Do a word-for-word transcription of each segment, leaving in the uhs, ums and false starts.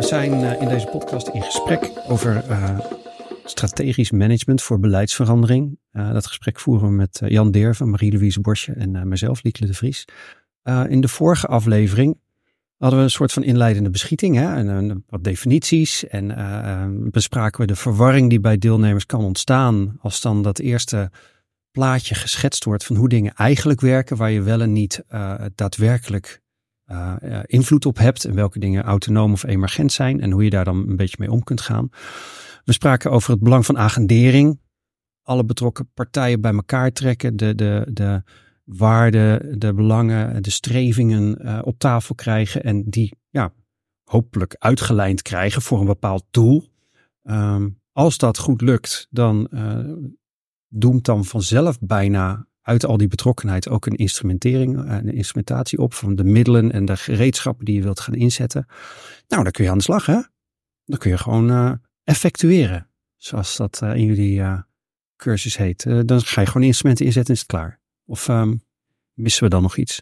zijn uh, in deze podcast in gesprek over uh, strategisch management voor beleidsverandering. Uh, dat gesprek voeren we met uh, Jan Derven, Marie-Louise Borsje en uh, mezelf, Lieke de Vries. Uh, in de vorige aflevering hadden we een soort van inleidende beschieting, hè? En, uh, wat definities en uh, uh, bespraken we de verwarring die bij deelnemers kan ontstaan als dan dat eerste plaatje geschetst wordt van hoe dingen eigenlijk werken, waar je wel en niet uh, daadwerkelijk uh, uh, invloed op hebt en welke dingen autonoom of emergent zijn en hoe je daar dan een beetje mee om kunt gaan. We spraken over het belang van agendering, alle betrokken partijen bij elkaar trekken, de, de, de waarden, de belangen, de strevingen uh, op tafel krijgen en die ja, hopelijk uitgelijnd krijgen voor een bepaald doel. Um, als dat goed lukt, dan uh, doemt dan vanzelf bijna uit al die betrokkenheid ook een instrumentering, een instrumentatie op van de middelen en de gereedschappen die je wilt gaan inzetten. Nou, dan kun je aan de slag, hè? Dan kun je gewoon uh, effectueren, zoals dat uh, in jullie uh, cursus heet. Uh, dan ga je gewoon instrumenten inzetten en is het klaar. Of um, missen we dan nog iets?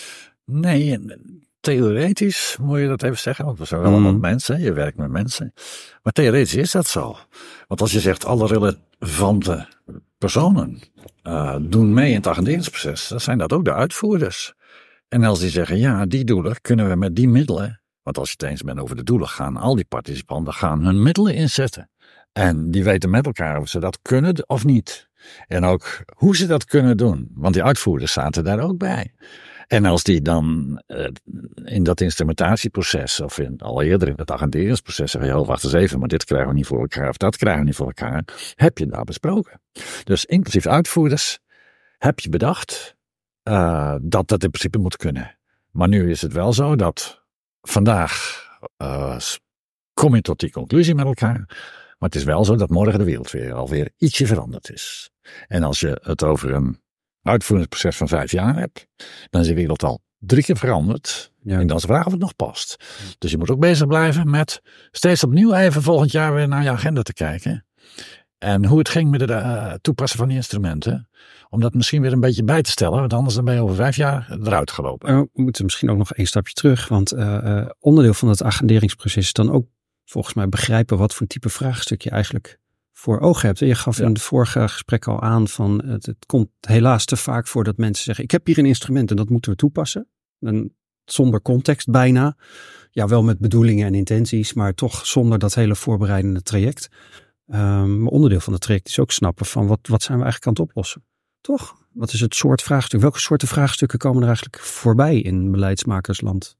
Nee, theoretisch moet je dat even zeggen, want we zijn wel allemaal mm. mensen, je werkt met mensen. Maar theoretisch is dat zo. Want als je zegt alle relevante personen uh, doen mee in het agenderingsproces, dan zijn dat ook de uitvoerders. En als die zeggen, ja, die doelen kunnen we met die middelen, want als je het eens bent over de doelen, gaan al die participanten gaan hun middelen inzetten. En die weten met elkaar of ze dat kunnen of niet. En ook hoe ze dat kunnen doen. Want die uitvoerders zaten daar ook bij. En als die dan uh, in dat instrumentatieproces of in, al eerder in het agenderingsproces zeggen, ja, wacht eens even, maar dit krijgen we niet voor elkaar of dat krijgen we niet voor elkaar, heb je daar besproken. Dus inclusief uitvoerders heb je bedacht uh, dat dat in principe moet kunnen. Maar nu is het wel zo dat vandaag uh, kom je tot die conclusie met elkaar. Maar het is wel zo dat morgen de wereld weer alweer ietsje veranderd is. En als je het over een uitvoeringsproces van vijf jaar hebt, dan is de wereld al drie keer veranderd. Ja. En dan is de vraag of het nog past. Dus je moet ook bezig blijven met steeds opnieuw even volgend jaar weer naar je agenda te kijken. En hoe het ging met het uh, toepassen van die instrumenten. Om dat misschien weer een beetje bij te stellen. Want anders dan ben je over vijf jaar eruit gelopen. Uh, we moeten misschien ook nog één stapje terug. Want uh, uh, onderdeel van het agenderingsproces is dan ook volgens mij begrijpen wat voor type vraagstuk je eigenlijk voor ogen hebt. Je gaf ja. in het vorige gesprek al aan van het, het komt helaas te vaak voor dat mensen zeggen, ik heb hier een instrument en dat moeten we toepassen. En zonder context bijna. Ja, wel met bedoelingen en intenties, maar toch zonder dat hele voorbereidende traject. Um, maar onderdeel van het traject is ook snappen van wat, wat zijn we eigenlijk aan het oplossen. Toch? Wat is het soort vraagstuk? Welke soorten vraagstukken komen er eigenlijk voorbij in beleidsmakersland?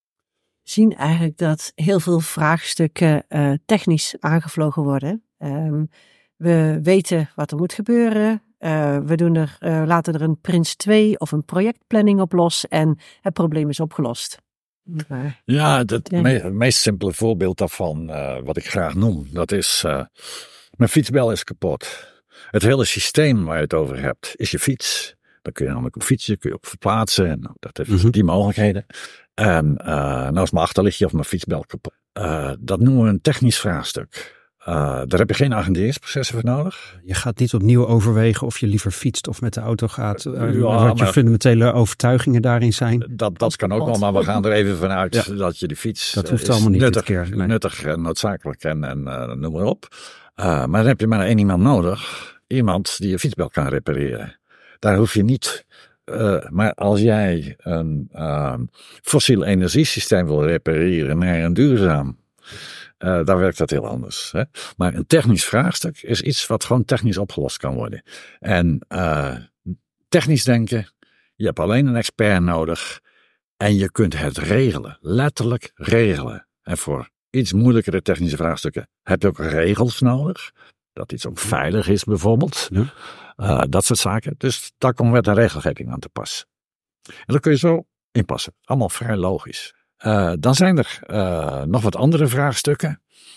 Zien eigenlijk dat heel veel vraagstukken uh, technisch aangevlogen worden. Um, we weten wat er moet gebeuren. Uh, we doen er, uh, laten er een Prins twee of een projectplanning op los en het probleem is opgelost. Maar, ja, het ja. me- meest simpele voorbeeld daarvan, uh, wat ik graag noem, dat is, uh, mijn fietsbel is kapot. Het hele systeem waar je het over hebt, is je fiets. Dan kun je namelijk op fietsen, kun je op verplaatsen en dat heeft mm-hmm. die mogelijkheden. En uh, nou is mijn achterlichtje of mijn fietsbel kapot. Uh, dat noemen we een technisch vraagstuk. Uh, daar heb je geen agenderingsprocessen voor nodig. Je gaat niet opnieuw overwegen of je liever fietst of met de auto gaat. Uh, ja, wat je fundamentele overtuigingen daarin zijn. Dat, dat kan ook wel, maar we gaan er even vanuit ja. dat je de fiets... Dat hoeft allemaal niet nuttig, dit keer. Nee. Nuttig en noodzakelijk en, en uh, noem maar op. Uh, maar dan heb je maar één iemand nodig. Iemand die je fietsbel kan repareren. Daar hoef je niet... Uh, maar als jij een uh, fossiel energiesysteem wil repareren naar een duurzaam, uh, dan werkt dat heel anders. Hè? Maar een technisch vraagstuk is iets wat gewoon technisch opgelost kan worden. En uh, technisch denken, je hebt alleen een expert nodig en je kunt het regelen, letterlijk regelen. En voor iets moeilijkere technische vraagstukken heb je ook regels nodig. Dat iets ook veilig is bijvoorbeeld. Ja. Uh, dat soort zaken. Dus daar komt wet en regelgeving aan te pas. En dat kun je zo inpassen. Allemaal vrij logisch. Uh, dan zijn er uh, nog wat andere vraagstukken.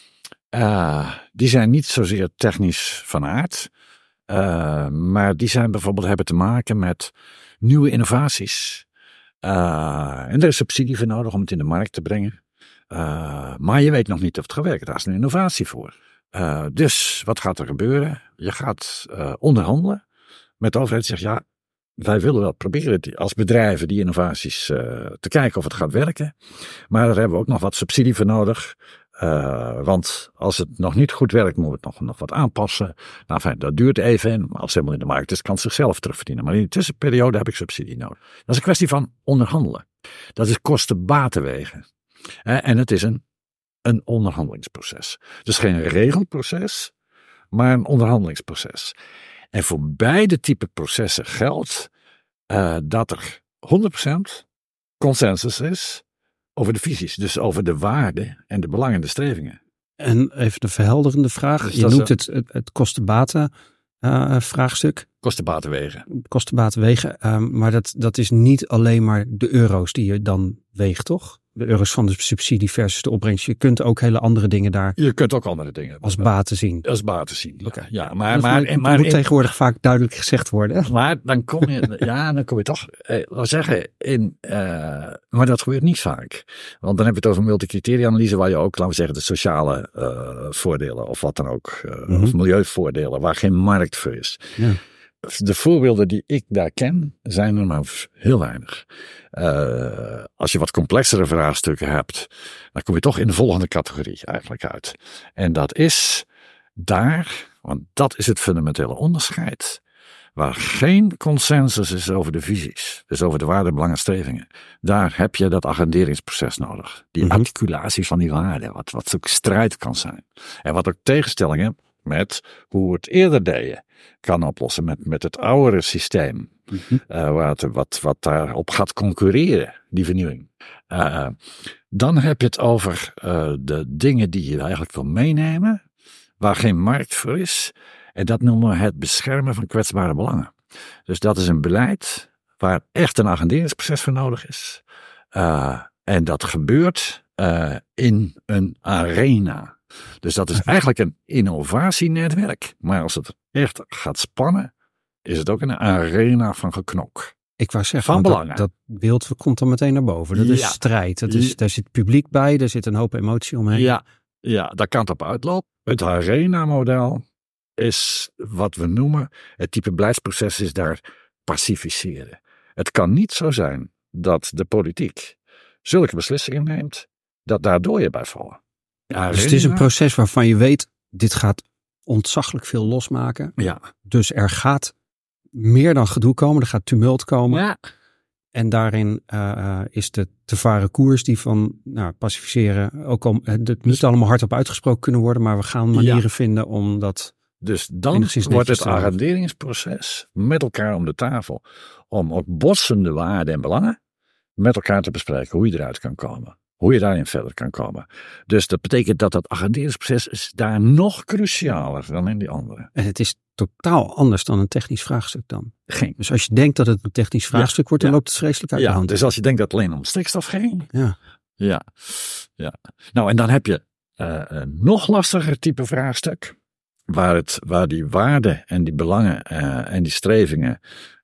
Uh, die zijn niet zozeer technisch van aard. Uh, maar die zijn bijvoorbeeld hebben te maken met nieuwe innovaties. Uh, en er is subsidie voor nodig om het in de markt te brengen. Uh, maar je weet nog niet of het gaat werken. Daar is een innovatie voor. Uh, dus wat gaat er gebeuren? Je gaat uh, onderhandelen met de overheid. Zegt ja, wij willen wel proberen die, als bedrijven die innovaties uh, te kijken of het gaat werken. Maar daar hebben we ook nog wat subsidie voor nodig. Uh, want als het nog niet goed werkt, moeten we het nog, nog wat aanpassen. Nou, fijn, dat duurt even. En als het helemaal in de markt is, kan het zichzelf terugverdienen. Maar in de tussenperiode heb ik subsidie nodig. Dat is een kwestie van onderhandelen. Dat is kosten-batenwegen. Uh, en het is een, een onderhandelingsproces. Dus geen regelproces, maar een onderhandelingsproces. En voor beide type processen geldt uh, dat er honderd procent consensus is over de visies. Dus over de waarden en de belangen en de strevingen. En even de verhelderende vraag. Dus je noemt het, het, het kosten-baten uh, vraagstuk. Kosten-batenwegen. Kosten-batenwegen. Uh, maar dat, dat is niet alleen maar de euro's die je dan weegt, toch? De euro's van de subsidie versus de opbrengst. Je kunt ook hele andere dingen daar. Je kunt ook andere dingen als baten zien. Als baten zien. Ja, okay. ja maar, maar, maar, maar moet in, tegenwoordig vaak duidelijk gezegd worden. Maar dan kom je, ja, dan kom je toch, eh, laat zeggen, in, uh, maar dat gebeurt niet vaak. Want dan heb je het over multicriteria-analyse, waar je ook, laten we zeggen, de sociale uh, voordelen of wat dan ook, uh, mm-hmm. of milieuvoordelen, waar geen markt voor is. Ja. De voorbeelden die ik daar ken, zijn er maar heel weinig. Uh, als je wat complexere vraagstukken hebt, dan kom je toch in de volgende categorie eigenlijk uit. En dat is daar, want dat is het fundamentele onderscheid, waar geen consensus is over de visies, dus over de waarden, belangen, strevingen. Daar heb je dat agenderingsproces nodig. Die mm-hmm. articulatie van die waarden, wat, wat ook strijd kan zijn. En wat ook tegenstellingen met hoe we het eerder deden kan oplossen met, met het oudere systeem. Mm-hmm. Uh, waar het, wat, wat daarop gaat concurreren, die vernieuwing. Uh, dan heb je het over uh, de dingen die je eigenlijk wil meenemen, waar geen markt voor is. En dat noemen we het beschermen van kwetsbare belangen. Dus dat is een beleid waar echt een agenderingsproces voor nodig is. Uh, en dat gebeurt uh, in een arena. Dus dat is eigenlijk een innovatienetwerk. Maar als het echt gaat spannen, is het ook een arena van geknok. Ik wou zeggen, van belangen. Dat, dat beeld komt dan meteen naar boven. Dat is ja. strijd. Dat is, daar zit publiek bij, daar zit een hoop emotie omheen. Ja, ja, daar kan het op uitlopen. Het arena-model is wat we noemen, het type beleidsproces is daar pacificeren. Het kan niet zo zijn dat de politiek zulke beslissingen neemt, dat daar doden bij vallen. Ja, dus het is een proces waarvan je weet, dit gaat ontzaglijk veel losmaken. Ja. Dus er gaat meer dan gedoe komen, er gaat tumult komen. Ja. En daarin uh, is de te varen koers die van nou, pacificeren, ook al het moet allemaal hardop uitgesproken kunnen worden, maar we gaan manieren ja. vinden om dat. Dus dan wordt het agenderingsproces met elkaar om de tafel om ook botsende waarden en belangen met elkaar te bespreken hoe je eruit kan komen. Hoe je daarin verder kan komen. Dus dat betekent dat dat agenderingsproces is daar nog crucialer dan in die andere. En het is totaal anders dan een technisch vraagstuk dan. Geen. Dus als je denkt dat het een technisch vraagstuk ja, wordt, dan ja. loopt het vreselijk uit ja, de hand. Dus als je denkt dat het alleen om stikstof ging. Ja. Ja. ja. Nou, en dan heb je uh, een nog lastiger type vraagstuk. Waar, het, waar die waarden en die belangen uh, en die strevingen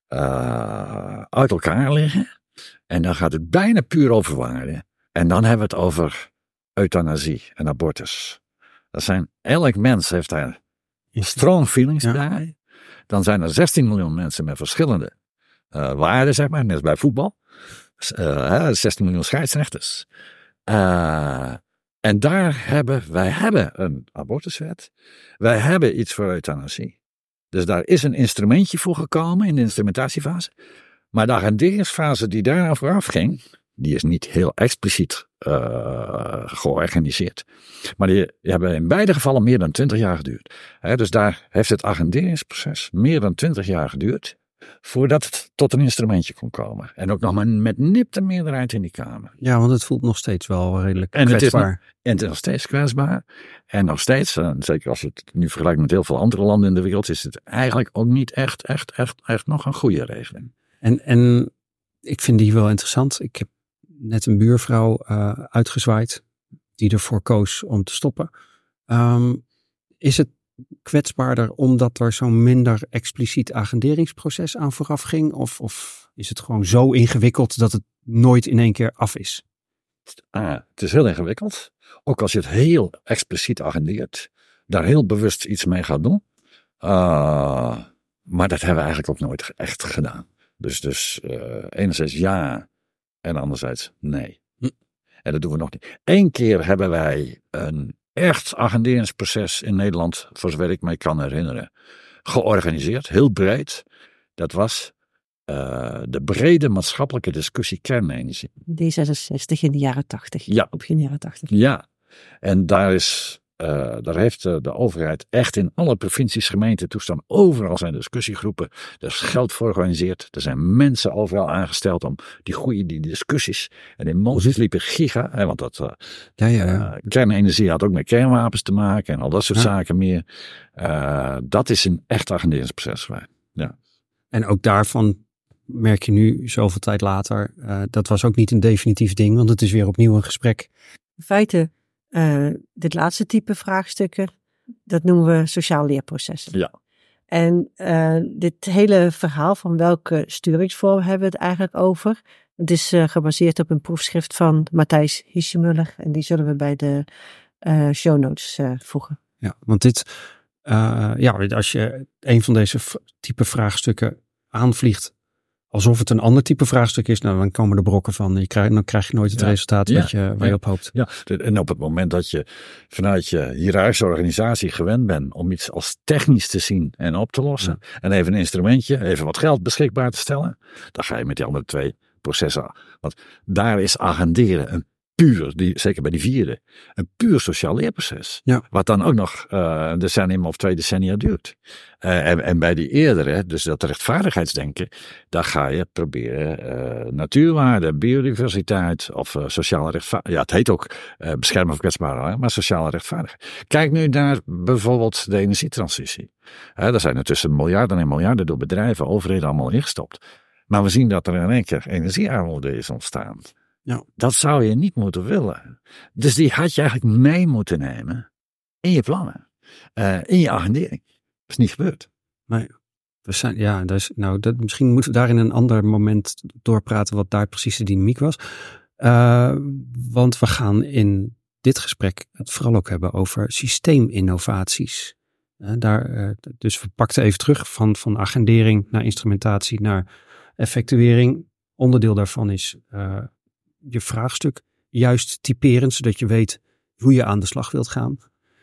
uh, uit elkaar liggen. En dan gaat het bijna puur over waarden. En dan hebben we het over euthanasie en abortus. Dat zijn, elk mens heeft daar strong feelings ja. bij. Dan zijn er zestien miljoen mensen met verschillende uh, waarden, zeg maar, net als bij voetbal. Uh, zestien miljoen scheidsrechters. Uh, en daar hebben, wij hebben een abortuswet. Wij hebben iets voor euthanasie. Dus daar is een instrumentje voor gekomen in de instrumentatiefase. Maar de agenderingsfase die daarna vooraf ging, die is niet heel expliciet uh, georganiseerd. Maar die, die hebben in beide gevallen meer dan twintig jaar geduurd. He, dus daar heeft het agenderingsproces meer dan twintig jaar geduurd voordat het tot een instrumentje kon komen. En ook nog maar met nipte meerderheid in die Kamer. Ja, want het voelt nog steeds wel redelijk en kwetsbaar. Het is, en het is nog steeds kwetsbaar. En nog steeds, en zeker als je het nu vergelijkt met heel veel andere landen in de wereld, is het eigenlijk ook niet echt, echt, echt, echt nog een goede regeling. En, en ik vind die wel interessant. Ik heb net een buurvrouw uh, uitgezwaaid die ervoor koos om te stoppen. Um, is het kwetsbaarder omdat er zo'n minder expliciet agenderingsproces aan vooraf ging? Of, of is het gewoon zo ingewikkeld dat het nooit in één keer af is? Ah, het is heel ingewikkeld. Ook als je het heel expliciet agendeert, daar heel bewust iets mee gaat doen. Uh, maar dat hebben we eigenlijk ook nooit echt gedaan. Dus, dus uh, enerzijds ja en anderzijds nee. Hm. En dat doen we nog niet. Eén keer hebben wij een echt agenderingsproces in Nederland, voor zover ik mij kan herinneren, georganiseerd. Heel breed. Dat was uh, de brede maatschappelijke discussie kernenergie. D zesenzestig in de jaren tachtig. Ja. Begin jaren tachtig. Ja. En daar is... Uh, daar heeft uh, de overheid echt in alle provincies, gemeenten toestaan. Overal zijn discussiegroepen. Er is geld voor georganiseerd. Er zijn mensen overal aangesteld om die goede die discussies. En in Mozes liepen giga. Hè, want dat, uh, ja, ja, ja. Uh, kernenergie had ook met kernwapens te maken. En al dat soort ja. zaken meer. Uh, dat is een echt agenderingsproces. Ja. En ook daarvan merk je nu zoveel tijd later. Uh, dat was ook niet een definitief ding. Want het is weer opnieuw een gesprek. In feite... Uh, dit laatste type vraagstukken, dat noemen we sociaal leerprocessen. Ja. En uh, dit hele verhaal van welke sturingsvorm hebben we het eigenlijk over? Het is uh, gebaseerd op een proefschrift van Matthijs Hiesemuller. En die zullen we bij de uh, show notes uh, voegen. Ja, want dit, uh, ja, als je een van deze v- type vraagstukken aanvliegt, alsof het een ander type vraagstuk is, nou dan komen de brokken van, je krijgt, dan krijg je nooit het ja. resultaat wat je, waar ja. je op hoopt. Ja, en op het moment dat je vanuit je hiërarchische organisatie gewend bent om iets als technisch te zien en op te lossen, ja. en even een instrumentje, even wat geld beschikbaar te stellen, dan ga je met die andere twee processen. Want daar is agenderen een puur, die, zeker bij die vierde, een puur sociaal leerproces. Ja. Wat dan ook nog uh, een decennium of twee decennia duurt. Uh, en, en bij die eerdere, dus dat rechtvaardigheidsdenken, daar ga je proberen uh, natuurwaarde, biodiversiteit of uh, sociale rechtvaardigheid. Ja, het heet ook uh, beschermen van kwetsbaren, maar sociale rechtvaardigheid. Kijk nu naar bijvoorbeeld de energietransitie. Uh, daar zijn er tussen miljarden en miljarden door bedrijven, overheden allemaal ingestopt. Maar we zien dat er in één keer energiearmoede is ontstaan. Ja. Dat zou je niet moeten willen. Dus die had je eigenlijk mee moeten nemen in je plannen, uh, in je agendering. Dat is niet gebeurd. Nee, we zijn, ja, dus, nou, dat, misschien moeten we daar in een ander moment doorpraten wat daar precies de dynamiek was. Uh, want we gaan in dit gesprek het vooral ook hebben over systeeminnovaties. Uh, daar, uh, dus we pakten even terug van, van agendering naar instrumentatie naar effectuering. Onderdeel daarvan is uh, je vraagstuk juist typeren, zodat je weet hoe je aan de slag wilt gaan.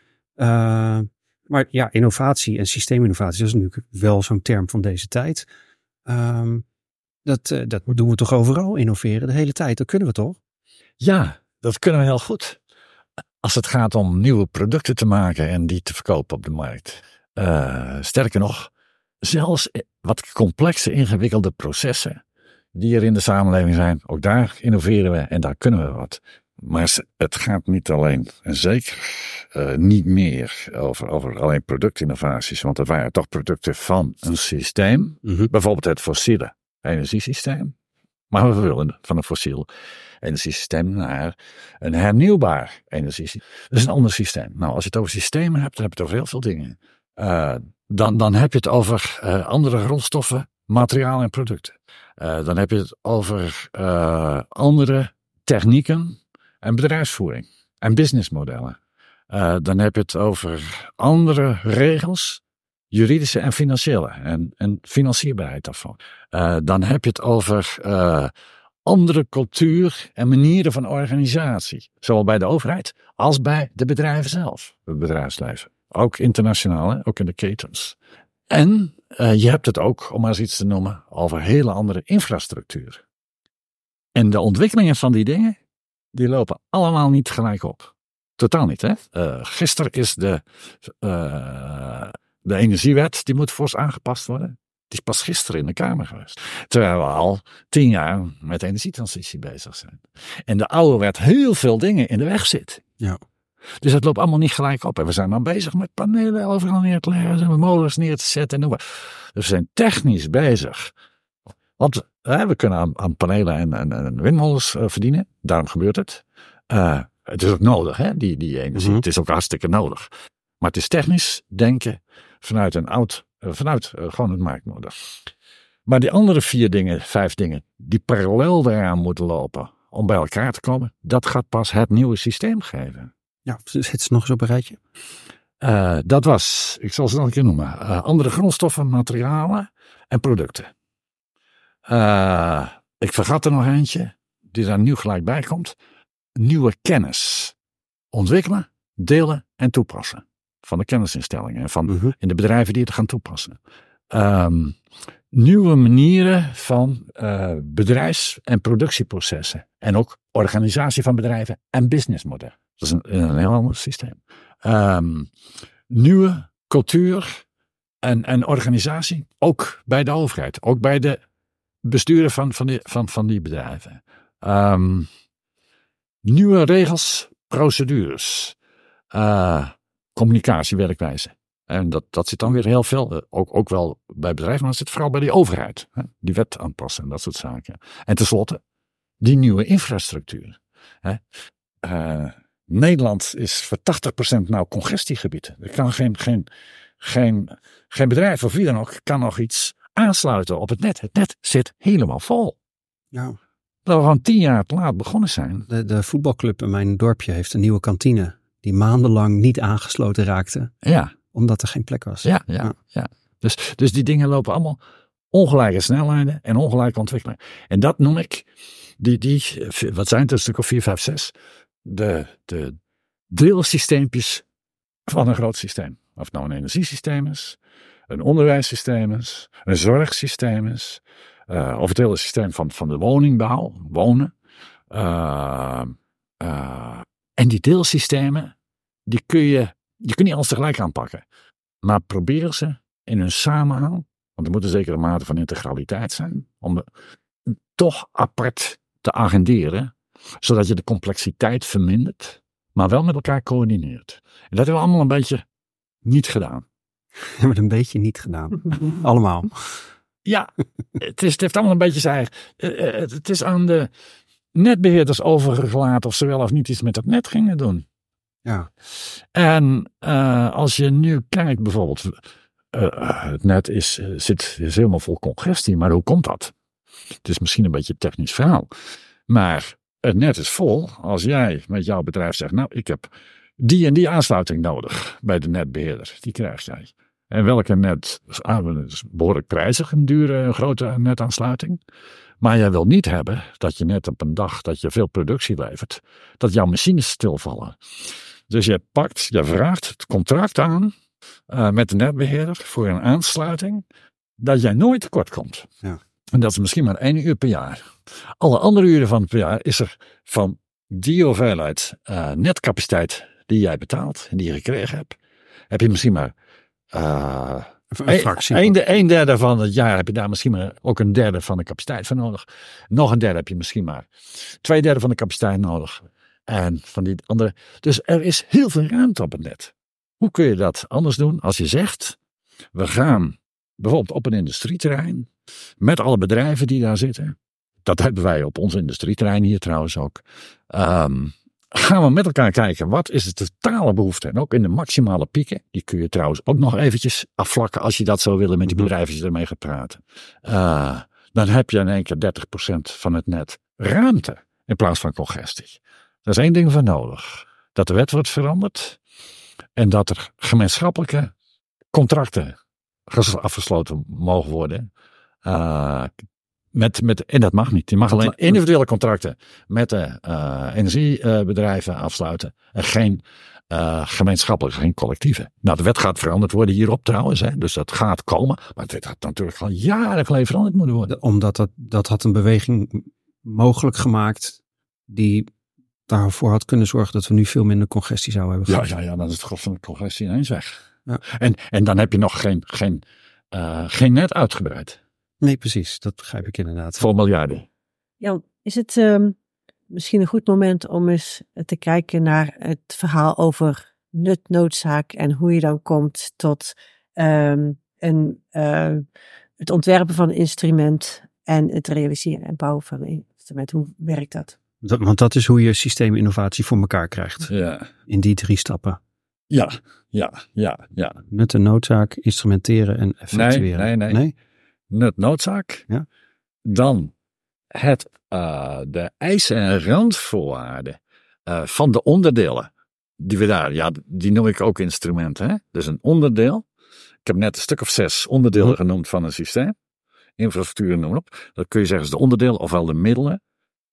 Uh, maar ja, innovatie en systeeminnovatie, dat is natuurlijk wel zo'n term van deze tijd. Um, dat, uh, dat doen we toch overal, innoveren, de hele tijd. Dat kunnen we toch? Ja, dat kunnen we heel goed. Als het gaat om nieuwe producten te maken en die te verkopen op de markt. Uh, sterker nog, zelfs wat complexe, ingewikkelde processen die er in de samenleving zijn, ook daar innoveren we en daar kunnen we wat. Maar het gaat niet alleen, en zeker uh, niet meer, over, over alleen productinnovaties, want het waren toch producten van een systeem, mm-hmm. bijvoorbeeld het fossiele energiesysteem. Maar we willen van een fossiel energiesysteem naar een hernieuwbaar energiesysteem. Dat is een ander systeem. Nou, als je het over systemen hebt, dan heb je het over heel veel dingen. Uh, dan, dan heb je het over uh, andere grondstoffen, materialen en producten. Uh, dan heb je het over uh, andere technieken en bedrijfsvoering en businessmodellen. Uh, dan heb je het over andere regels, juridische en financiële en, en financierbaarheid daarvan. Uh, dan heb je het over uh, andere cultuur en manieren van organisatie. Zowel bij de overheid als bij de bedrijven zelf, het bedrijfsleven. Ook internationaal, hè? Ook in de ketens. En uh, je hebt het ook, om maar eens iets te noemen, over hele andere infrastructuur. En de ontwikkelingen van die dingen, die lopen allemaal niet gelijk op. Totaal niet, hè? Uh, gisteren is de, uh, de energiewet, die moet fors aangepast worden. Die is pas gisteren in de Kamer geweest. Terwijl we al tien jaar met energietransitie bezig zijn. En de oude wet heel veel dingen in de weg zit. Ja. Dus het loopt allemaal niet gelijk op. En we zijn dan bezig met panelen overal neer te leggen. En molens neer te zetten. En noem maar. Dus we zijn technisch bezig. Want hè, we kunnen aan, aan panelen en, en, en windmolens uh, verdienen. Daarom gebeurt het. Uh, het is ook nodig, hè, die, die energie. Mm-hmm. Het is ook hartstikke nodig. Maar het is technisch denken vanuit een oud, uh, vanuit uh, gewoon het marktmodel. Maar die andere vier dingen, vijf dingen, die parallel daaraan moeten lopen om bij elkaar te komen, dat gaat pas het nieuwe systeem geven. Ja, zit ze nog eens op een rijtje? Uh, dat was, ik zal ze nog een keer noemen, uh, andere grondstoffen, materialen en producten. Uh, ik vergat er nog eentje, die daar nu gelijk bij komt. nieuwe kennis ontwikkelen, delen en toepassen. Van de kennisinstellingen en van uh-huh. in de bedrijven die het gaan toepassen. Um, nieuwe manieren van uh, bedrijfs- en productieprocessen. En ook organisatie van bedrijven en businessmodel. Dat is een, een heel ander systeem. Um, nieuwe cultuur en, en organisatie. Ook bij de overheid. Ook bij de besturen van, van, die, van, van die bedrijven. Um, nieuwe regels, procedures. Uh, communicatie, werkwijze. En dat, dat zit dan weer heel veel, ook, ook wel bij bedrijven, maar het zit vooral bij de overheid. Hè? Die wet aanpassen en dat soort zaken. En tenslotte, die nieuwe infrastructuur. Hè? Uh, Nederland is voor tachtig procent nou congestiegebied. Er kan geen, geen, geen, geen bedrijf of wie dan ook kan nog iets aansluiten op het net. Het net zit helemaal vol. Ja. Dat we gewoon tien jaar te laat begonnen zijn. De, de voetbalclub in mijn dorpje heeft een nieuwe kantine die maandenlang niet aangesloten raakte. Ja. Omdat er geen plek was. Ja, ja, ja. ja. Dus, dus die dingen lopen allemaal ongelijke snelheden en ongelijke ontwikkelingen. En dat noem ik, die, die wat zijn het, een stuk of vier, vijf, zes, de, de deelsysteempjes van een groot systeem. Of het nou een energiesysteem is, een onderwijssysteem is, een zorgsysteem is, uh, of het hele systeem van, van de woningbouw, wonen. Uh, uh, en die deelsystemen, die kun je, je kunt niet alles tegelijk aanpakken. Maar probeer ze in hun samenhang, want er moet een zekere mate van integraliteit zijn, om de, toch apart te agenderen, zodat je de complexiteit vermindert, maar wel met elkaar coördineert. En dat hebben we allemaal een beetje niet gedaan. We hebben het een beetje niet gedaan. Allemaal. Ja, het, is, het heeft allemaal een beetje zijn eigen. Uh, het is aan de netbeheerders overgelaten of ze wel of niet iets met het net gingen doen. Ja. En uh, als je nu kijkt bijvoorbeeld, uh, het net is, uh, zit, is helemaal vol congestie, maar hoe komt dat? Het is misschien een beetje een technisch verhaal, maar het net is vol als jij met jouw bedrijf zegt, nou ik heb die en die aansluiting nodig bij de netbeheerder, die krijg jij. En welke net is behoorlijk prijzig, een dure, een grote netaansluiting. Maar jij wil niet hebben dat je net op een dag dat je veel productie levert, dat jouw machines stilvallen. Dus je pakt, je vraagt het contract aan uh, met de netbeheerder voor een aansluiting, dat jij nooit tekort komt. Ja. En dat is misschien maar één uur per jaar. Alle andere uren van het per jaar is er van die hoeveelheid uh, netcapaciteit die jij betaalt en die je gekregen hebt, heb je misschien maar uh, een, fractie. Een, een derde van het jaar heb je daar misschien maar ook een derde van de capaciteit voor nodig. Nog een derde heb je misschien maar twee derde van de capaciteit nodig. En van die andere. Dus er is heel veel ruimte op het net. Hoe kun je dat anders doen als je zegt, we gaan bijvoorbeeld op een industrieterrein met alle bedrijven die daar zitten. Dat hebben wij op ons industrieterrein hier trouwens ook. Um, gaan we met elkaar kijken, wat is de totale behoefte? En ook in de maximale pieken. Die kun je trouwens ook nog eventjes afvlakken als je dat zou willen met die bedrijven als je ermee gaat praten. Uh, dan heb je in één keer dertig procent van het net ruimte in plaats van congestie. Daar is één ding voor nodig. Dat de wet wordt veranderd. En dat er gemeenschappelijke contracten afgesloten mogen worden. Uh, met, met, en dat mag niet. Je mag alleen individuele contracten met de uh, energiebedrijven uh, afsluiten. En geen uh, gemeenschappelijke, geen collectieve. Nou, de wet gaat veranderd worden hierop trouwens. Hè, dus dat gaat komen. Maar dit had natuurlijk al jaren geleden veranderd moeten worden. Omdat dat, dat had een beweging mogelijk gemaakt die daarvoor had kunnen zorgen dat we nu veel minder congestie zouden hebben gehad. Ja, ja, ja, dan is het gros van de congestie ineens weg. Ja. En, en dan heb je nog geen, geen, uh, geen net uitgebreid. Nee, precies. Dat begrijp ik inderdaad. Voor miljarden. Jan, is het um, misschien een goed moment om eens te kijken naar het verhaal over nut, noodzaak en hoe je dan komt tot um, een, uh, het ontwerpen van een instrument en het realiseren en bouwen van een instrument. Hoe werkt dat? dat want dat is hoe je systeeminnovatie voor elkaar krijgt. Ja. In die drie stappen. Ja, ja, ja, ja. Nut en noodzaak, instrumenteren en effectueren. Nee, nee, nee. nee? Nut, noodzaak. Ja. Dan het, uh, de eisen en randvoorwaarden uh, van de onderdelen. Die we daar, ja, die noem ik ook instrumenten. Hè? Dus een onderdeel. Ik heb net een stuk of zes onderdelen hm. genoemd van een systeem. Infrastructuur, noem op. Dat kun je zeggen is de onderdelen, ofwel de middelen.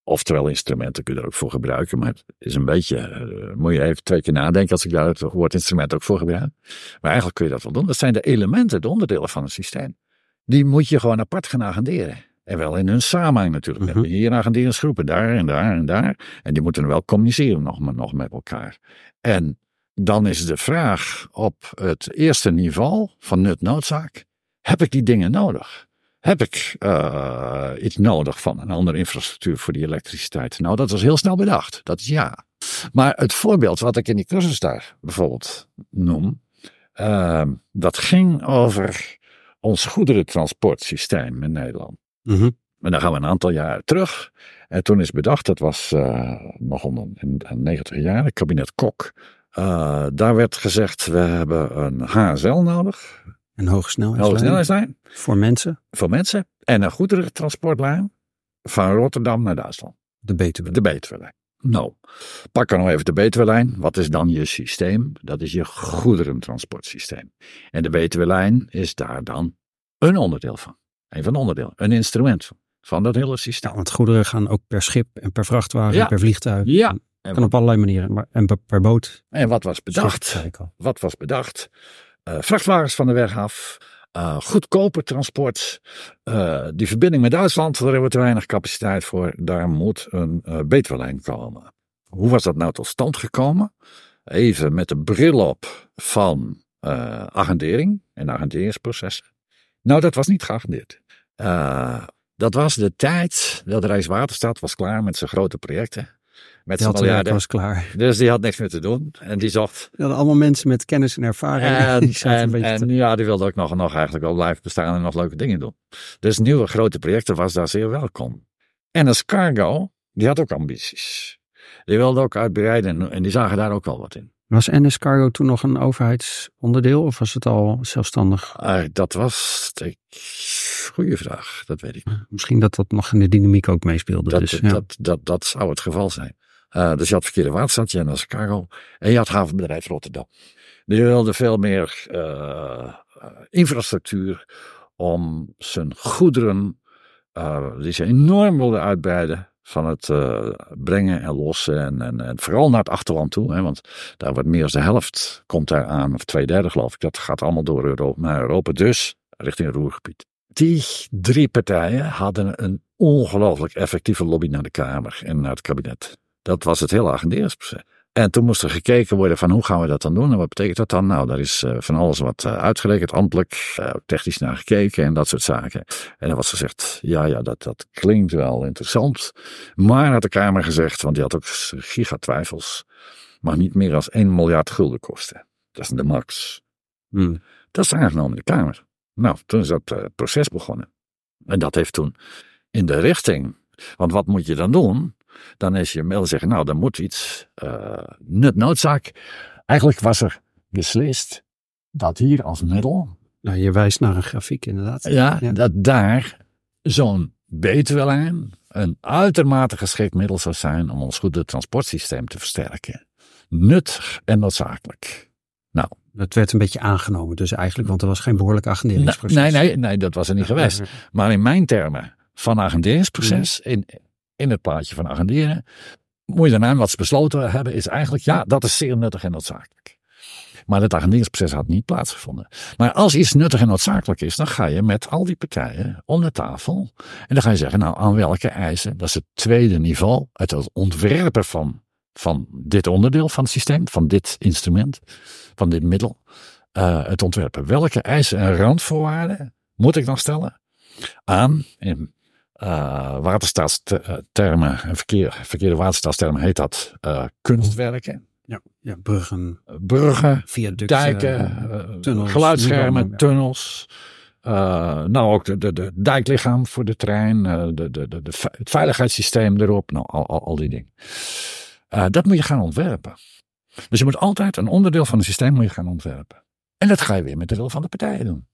Oftewel instrumenten kun je er ook voor gebruiken. Maar het is een beetje, uh, moet je even twee keer nadenken als ik daar het woord instrument ook voor gebruik. Maar eigenlijk kun je dat wel doen. Dat zijn de elementen, de onderdelen van een systeem. Die moet je gewoon apart gaan agenderen. En wel in hun samenhang natuurlijk. We hebben hier agenderingsgroepen, daar en daar en daar. En die moeten wel communiceren nog, nog met elkaar. En dan is de vraag op het eerste niveau van nut-noodzaak. Heb ik die dingen nodig? Heb ik uh, iets nodig van een andere infrastructuur voor die elektriciteit? Nou, dat was heel snel bedacht. Dat is ja. Maar het voorbeeld wat ik in die cursus daar bijvoorbeeld noem. Uh, dat ging over ons goederentransportsysteem in Nederland. Mm-hmm. En dan gaan we een aantal jaren terug. En toen is bedacht, dat was uh, nog onder in de negentig jaren, het kabinet Kok. Uh, daar werd gezegd, we hebben een H S L nodig. Een hoge snelheidslijn. Hoge snelheidslijn. Voor mensen. Voor mensen. En een goederentransportlijn van Rotterdam naar Duitsland. De Betuwe. De Betuwe-lijn. Nou, pak dan nou even de Betuwe-lijn. Wat is dan je systeem? Dat is je goederentransportsysteem. En de Betuwe-lijn is daar dan een onderdeel van. Een van de onderdelen. Een instrument van, van dat hele systeem. Ja, want goederen gaan ook per schip en per vrachtwagen ja. en per vliegtuig. Ja. En kan wat, op allerlei manieren. Maar, en per, per boot. En wat was bedacht? Schip, wat was bedacht? Uh, vrachtwagens van de weg af. Uh, goedkoper transport. Uh, die verbinding met Duitsland, daar hebben we te weinig capaciteit voor. Daar moet een uh, Betuwe-lijn komen. Hoe was dat nou tot stand gekomen? Even met de bril op van uh, agendering en agenderingsprocessen. Nou, dat was niet geagendeerd. Uh, dat was de tijd dat Rijkswaterstaat was klaar met zijn grote projecten. Met zijn miljarden. was klaar. Dus die had niks meer te doen. En die zocht. Die hadden allemaal mensen met kennis en ervaring. En, die en, een beetje en te... ja, die wilde ook nog, nog eigenlijk wel blijven bestaan en nog leuke dingen doen. Dus nieuwe grote projecten was daar zeer welkom. En als Cargo, die had ook ambities. Die wilde ook uitbreiden en die zagen daar ook wel wat in. Was N S Cargo toen nog een overheidsonderdeel of was het al zelfstandig? Uh, dat was, ik, goeie vraag, dat weet ik niet. Misschien dat dat nog in de dynamiek ook meespeelde. Dat, dus, dat, ja. dat, dat, dat zou het geval zijn. Uh, dus je had verkeerde waterstaat, je had N S Cargo en je had havenbedrijf Rotterdam. Die wilde veel meer uh, infrastructuur om zijn goederen, uh, die ze enorm wilden uitbreiden, van het uh, brengen en lossen en, en, en vooral naar het achterland toe. Hè, want daar wordt meer dan de helft komt daar aan, of twee derde geloof ik. Dat gaat allemaal door Europa, naar Europa, dus richting het Roergebied. Die drie partijen hadden een ongelooflijk effectieve lobby naar de Kamer en naar het kabinet. Dat was het hele agenderingsproces. En toen moest er gekeken worden van hoe gaan we dat dan doen en wat betekent dat dan? Nou, daar is uh, van alles wat uh, uitgerekend, ambtelijk, uh, technisch naar gekeken en dat soort zaken. En dan was gezegd, ja, ja, dat, dat klinkt wel interessant. Maar had de Kamer gezegd, want die had ook gigatwijfels, mag niet meer dan één miljard gulden kosten. Dat is de max. Hmm. Dat is aangenomen in de Kamer. Nou, toen is dat uh, proces begonnen. En dat heeft toen in de richting, want wat moet je dan doen? Dan is je mail zeggen, nou, dan moet iets, uh, nut noodzaak. Eigenlijk was er beslist dat hier als middel. Nou, je wijst naar een grafiek inderdaad. Ja, ja. Dat daar zo'n Betuwe-lijn een uitermate geschikt middel zou zijn om ons goede transportsysteem te versterken. Nuttig en noodzakelijk. Nou. Dat werd een beetje aangenomen dus eigenlijk, want er was geen behoorlijk agenderingsproces. Nee, nee, nee, dat was er niet geweest. Maar in mijn termen van agenderingsproces, in... In het plaatje van agenderen, moet je daarna wat ze besloten hebben, is eigenlijk, ja, dat is zeer nuttig en noodzakelijk. Maar het agenderingsproces had niet plaatsgevonden. Maar als iets nuttig en noodzakelijk is, dan ga je met al die partijen om de tafel. En dan ga je zeggen, nou, aan welke eisen, dat is het tweede niveau, het ontwerpen van, van dit onderdeel van het systeem, van dit instrument, van dit middel. Uh, het ontwerpen. Welke eisen en randvoorwaarden moet ik dan stellen aan, in Uh, waterstaatstermen en verkeer, verkeerde waterstaatstermen heet dat uh, kunstwerken. Ja, ja, bruggen, bruggen, viaducten, dijken, uh, tunnels, geluidsschermen, tunnels. Uh, nou ook de, de, de dijklichaam voor de trein, uh, de, de, de, de, het veiligheidssysteem erop, nou al, al, al die dingen. Uh, dat moet je gaan ontwerpen. Dus je moet altijd een onderdeel van het systeem moet je gaan ontwerpen. En dat ga je weer met de wil van de partijen doen.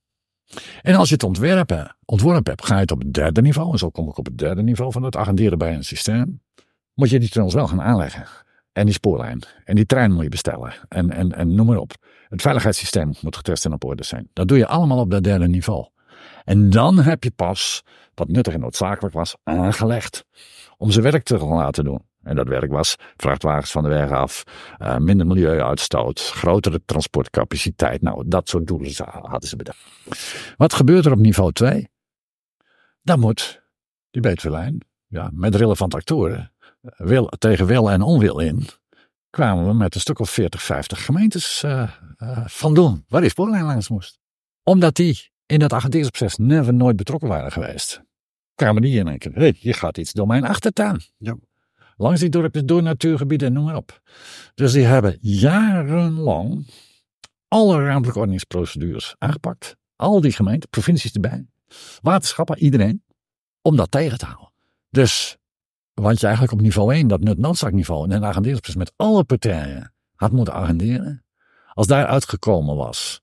En als je het ontwerpen, ontworpen hebt, ga je het op het derde niveau. En zo kom ik op het derde niveau van het agenderen bij een systeem. Moet je die tunnels wel gaan aanleggen. En die spoorlijn. En die trein moet je bestellen. En, en, en noem maar op. Het veiligheidssysteem moet getest en op orde zijn. Dat doe je allemaal op dat derde niveau. En dan heb je pas wat nuttig en noodzakelijk was aangelegd om zijn werk te laten doen. En dat werk was vrachtwagens van de weg af, uh, minder milieuuitstoot, grotere transportcapaciteit. Nou, dat soort doelen hadden ze bedacht. Wat gebeurt er op niveau twee? Dan moet die Betuwelijn, ja, met relevante actoren, wil, tegen wil en onwil in, kwamen we met een stuk of veertig, vijftig gemeentes uh, uh, van doen, waar die spoorlijn langs moest. Omdat die in dat agenderingsproces never nooit betrokken waren geweest, kwamen die in en denken, hé, hier gaat iets door mijn achtertuin. Ja. Langs die dorpjes, door natuurgebieden en noem maar op. Dus die hebben jarenlang alle ruimtelijke ordeningsprocedures aangepakt. Al die gemeenten, provincies erbij, waterschappen, iedereen, om dat tegen te houden. Dus, want je eigenlijk op niveau één, dat nut-noodzaakniveau, en een agenderingsproces met alle partijen had moeten agenderen. Als daar uitgekomen was,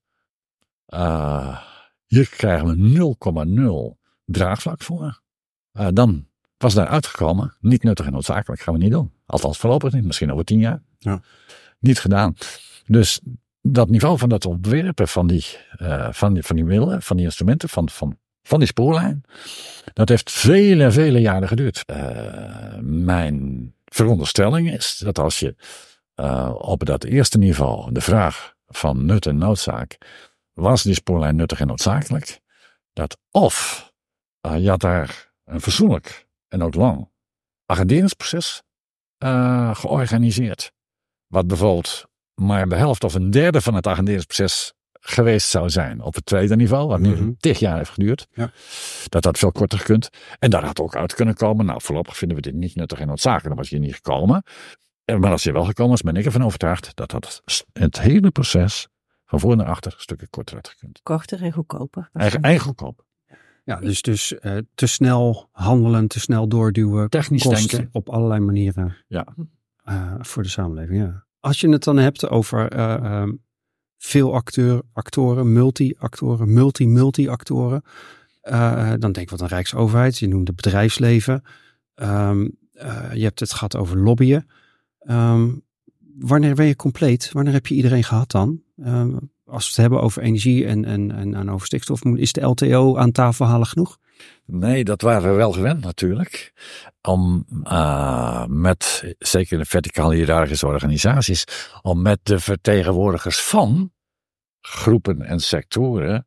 uh, hier krijgen we nul komma nul draagvlak voor. Uh, dan was daar uitgekomen, niet nuttig en noodzakelijk, gaan we niet doen. Althans voorlopig niet, misschien over tien jaar. Ja. Niet gedaan. Dus dat niveau van dat ontwerpen van die, uh, van die, van die middelen, van die instrumenten, van, van, van die spoorlijn, dat heeft vele, vele jaren geduurd. Uh, mijn veronderstelling is dat als je uh, op dat eerste niveau de vraag van nut en noodzaak, was die spoorlijn nuttig en noodzakelijk, dat of uh, je had daar een fatsoenlijk en ook lang agenderingsproces uh, georganiseerd. Wat bijvoorbeeld maar de helft of een derde van het agenderingsproces geweest zou zijn op het tweede niveau, wat nu mm-hmm. tig jaar heeft geduurd. Ja. Dat dat veel korter gekund. En daar had ook uit kunnen komen. Nou, voorlopig vinden we dit niet nuttig en noodzakelijk. Dan was je niet gekomen. Maar als je wel gekomen is, ben ik ervan overtuigd dat dat het hele proces van voor naar achter een stukje korter had gekund. Korter en goedkoper. Eigen, eigen goedkoper. Ja, dus, dus uh, te snel handelen, te snel doorduwen. Technisch kost denken. Op allerlei manieren. Ja. Uh, voor de samenleving, ja. Als je het dan hebt over uh, um, veel acteur, actoren, multi-actoren, multi-multi-actoren. Uh, dan denk ik wat een rijksoverheid. Je noemt het bedrijfsleven. Um, uh, je hebt het gehad over lobbyen. Um, wanneer ben je compleet? Wanneer heb je iedereen gehad dan? Um, als we het hebben over energie en, en, en, en over stikstof, is de L T O aan tafel halen genoeg? Nee, dat waren we wel gewend natuurlijk. Om uh, met, zeker in de verticale hiërarchische organisaties, om met de vertegenwoordigers van groepen en sectoren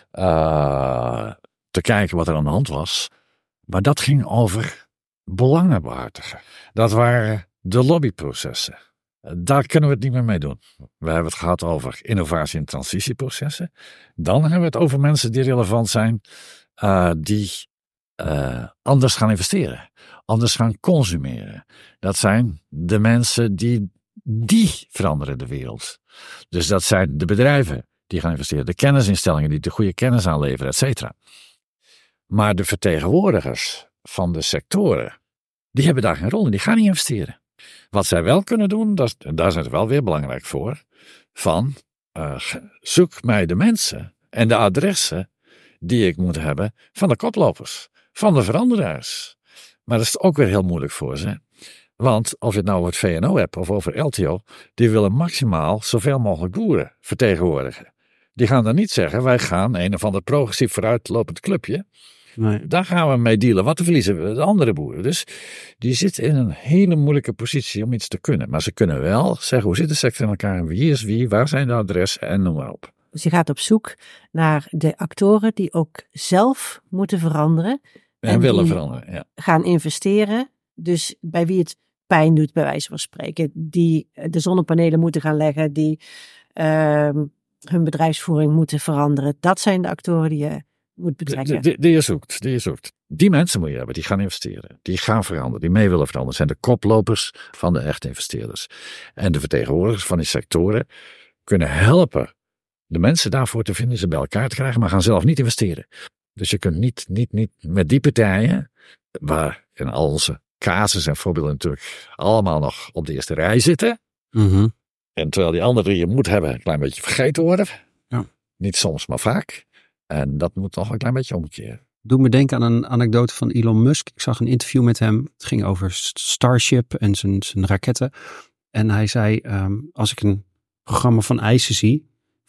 uh, te kijken wat er aan de hand was. Maar dat ging over belangenbehartigen. Dat waren de lobbyprocessen. Daar kunnen we het niet meer mee doen. We hebben het gehad over innovatie- en transitieprocessen. Dan hebben we het over mensen die relevant zijn, uh, die uh, anders gaan investeren, anders gaan consumeren. Dat zijn de mensen die, die veranderen de wereld. Dus dat zijn de bedrijven die gaan investeren, de kennisinstellingen die de goede kennis aanleveren, et cetera. Maar de vertegenwoordigers van de sectoren, die hebben daar geen rol in, die gaan niet investeren. Wat zij wel kunnen doen, dat, en daar zijn ze wel weer belangrijk voor, van uh, zoek mij de mensen en de adressen die ik moet hebben van de koplopers, van de veranderaars. Maar dat is ook weer heel moeilijk voor ze. Want of je het nou over het V N O hebt of over L T O, die willen maximaal zoveel mogelijk boeren vertegenwoordigen. Die gaan dan niet zeggen, wij gaan een of ander progressief vooruitlopend clubje. Nee. Daar gaan we mee dealen. Wat verliezen we? De andere boeren. Dus die zitten in een hele moeilijke positie om iets te kunnen. Maar ze kunnen wel zeggen, hoe zit de sector in elkaar? Wie is wie? Waar zijn de adressen? En noem maar op. Dus je gaat op zoek naar de actoren die ook zelf moeten veranderen. En, en willen veranderen, ja. Gaan investeren. Dus bij wie het pijn doet, bij wijze van spreken. Die de zonnepanelen moeten gaan leggen. Die uh, hun bedrijfsvoering moeten veranderen. Dat zijn de actoren die je moet betrekken. Die, die, die, je zoekt, die je zoekt. Die mensen moet je hebben, die gaan investeren. Die gaan veranderen, die mee willen veranderen. Zijn de koplopers van de echte investeerders. En de vertegenwoordigers van die sectoren kunnen helpen de mensen daarvoor te vinden, ze bij elkaar te krijgen, maar gaan zelf niet investeren. Dus je kunt niet, niet, niet met die partijen, waar in al onze casus en voorbeelden natuurlijk allemaal nog op de eerste rij zitten. Mm-hmm. En terwijl die anderen die je moet hebben een klein beetje vergeten worden. Ja. Niet soms, maar vaak. En dat moet nog een klein beetje omkeren. Doe me denken aan een anekdote van Elon Musk. Ik zag een interview met hem. Het ging over Starship en zijn, zijn raketten. En hij zei, um, als ik een programma van eisen zie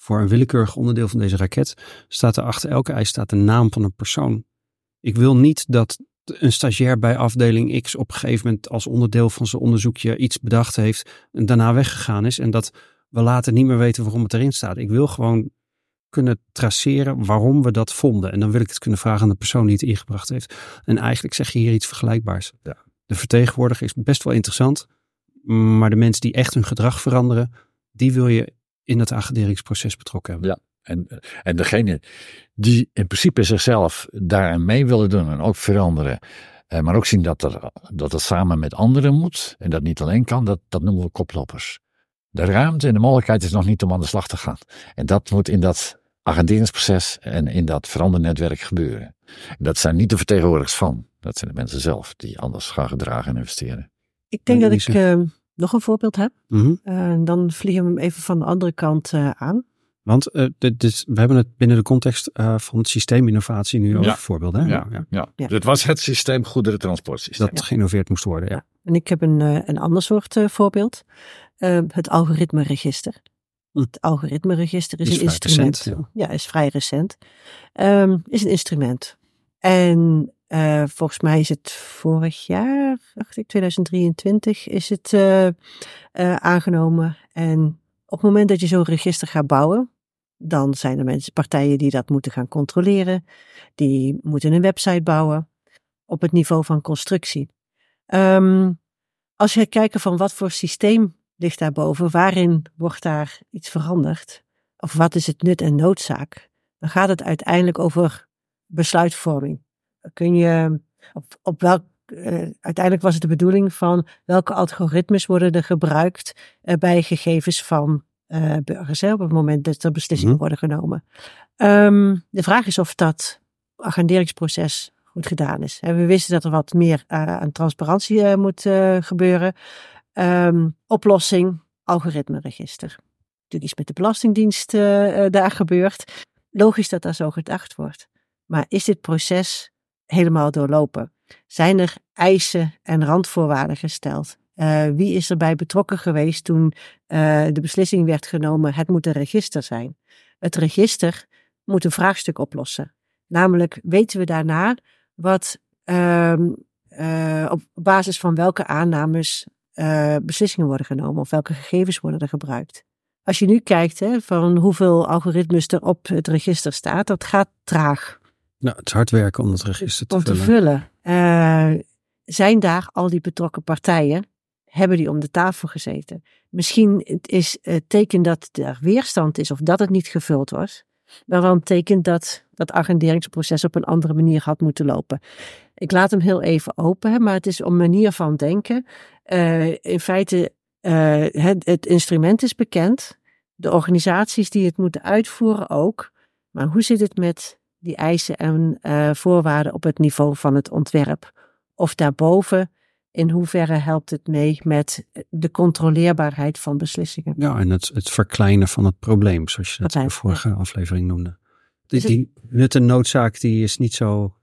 voor een willekeurig onderdeel van deze raket staat er achter elke eis staat de naam van een persoon. Ik wil niet dat een stagiair bij afdeling X op een gegeven moment als onderdeel van zijn onderzoekje iets bedacht heeft en daarna weggegaan is en dat we later niet meer weten waarom het erin staat. Ik wil gewoon kunnen traceren waarom we dat vonden. En dan wil ik het kunnen vragen aan de persoon die het ingebracht heeft. En eigenlijk zeg je hier iets vergelijkbaars. Ja. De vertegenwoordiger is best wel interessant, maar de mensen die echt hun gedrag veranderen, die wil je in het agenderingsproces betrokken hebben. Ja, en, en degene die in principe zichzelf daarin mee willen doen en ook veranderen, eh, maar ook zien dat, er, dat het samen met anderen moet en dat niet alleen kan, dat, dat noemen we koplopers. De ruimte en de mogelijkheid is nog niet om aan de slag te gaan. En dat moet in dat agenderingsproces en in dat verandernetwerk gebeuren. En dat zijn niet de vertegenwoordigers van. Dat zijn de mensen zelf die anders gaan gedragen en investeren. Ik denk dat ik uh, nog een voorbeeld heb. Mm-hmm. Uh, dan vliegen we hem even van de andere kant uh, aan. Want uh, dit, dit, we hebben het binnen de context uh, van systeeminnovatie nu over ja. voorbeelden. Hè? Ja, ja. Ja. ja. Dit was het systeem goederentransportsysteem. Dat ja. geïnnoveerd moest worden, ja. ja. En ik heb een, uh, een ander soort uh, voorbeeld. Uh, het algoritmeregister. Hm. Het algoritmeregister is, is een instrument. Recent, ja. ja, is vrij recent. Um, is een instrument. En uh, volgens mij is het vorig jaar, dacht ik, tweeduizend drieëntwintig, is het uh, uh, aangenomen. En op het moment dat je zo'n register gaat bouwen, dan zijn er mensen, partijen die dat moeten gaan controleren. Die moeten een website bouwen op het niveau van constructie. Um, als je kijkt van wat voor systeem ligt daarboven, waarin wordt daar iets veranderd, of wat is het nut en noodzaak, dan gaat het uiteindelijk over besluitvorming. Kun je, op, op welk, uh, uiteindelijk was het de bedoeling van welke algoritmes worden er gebruikt uh, bij gegevens van uh, burgers, hè, op het moment dat er beslissingen mm-hmm. worden genomen. Um, de vraag is of dat agenderingsproces goed gedaan is. We wisten dat er wat meer uh, aan transparantie uh, moet uh, gebeuren. Um, oplossing, algoritmeregister. Natuurlijk iets met de Belastingdienst uh, uh, daar gebeurt. Logisch dat daar zo gedacht wordt. Maar is dit proces helemaal doorlopen? Zijn er eisen en randvoorwaarden gesteld? Uh, wie is erbij betrokken geweest toen uh, de beslissing werd genomen? Het moet een register zijn. Het register moet een vraagstuk oplossen. Namelijk, weten we daarna wat uh, uh, op basis van welke aannames uh, beslissingen worden genomen of welke gegevens worden er gebruikt. Als je nu kijkt hè, van hoeveel algoritmes er op het register staat, dat gaat traag. Nou, het is hard werken om het register te om vullen. Te vullen. Uh, zijn daar al die betrokken partijen, hebben die om de tafel gezeten? Misschien is het teken dat er weerstand is of dat het niet gevuld was, maar wel een teken dat dat agenderingsproces op een andere manier had moeten lopen. Ik laat hem heel even open, hè, maar het is een manier van denken. Uh, in feite, uh, het, het instrument is bekend. De organisaties die het moeten uitvoeren ook. Maar hoe zit het met die eisen en uh, voorwaarden op het niveau van het ontwerp? Of daarboven, in hoeverre helpt het mee met de controleerbaarheid van beslissingen? Ja, en het, het verkleinen van het probleem, zoals je dat in de vorige ja. aflevering noemde. Die, die nut en noodzaak die is niet zo.